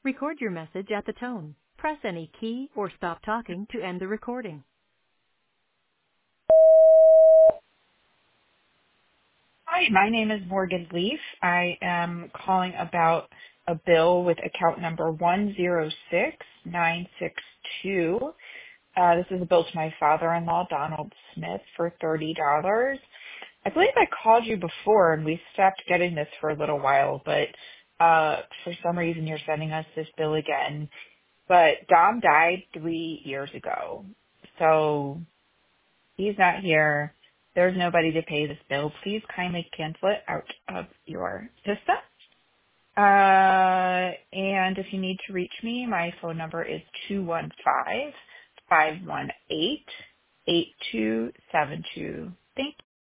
Record your message at the tone. Press any key or stop talking to end the recording. Hi, my name is Morgan Leaf. I am calling about a bill with account number 106962. This is a bill to my father-in-law, Donald Smith, for $30. I believe I called you before and we stopped getting this for a little while, but for some reason you're sending us this bill again. But Dom died 3 years ago, so he's not here. There's nobody to pay this bill. Please kindly cancel it out of your system. And if you need to reach me, my phone number is 215-518-8272. Thank you.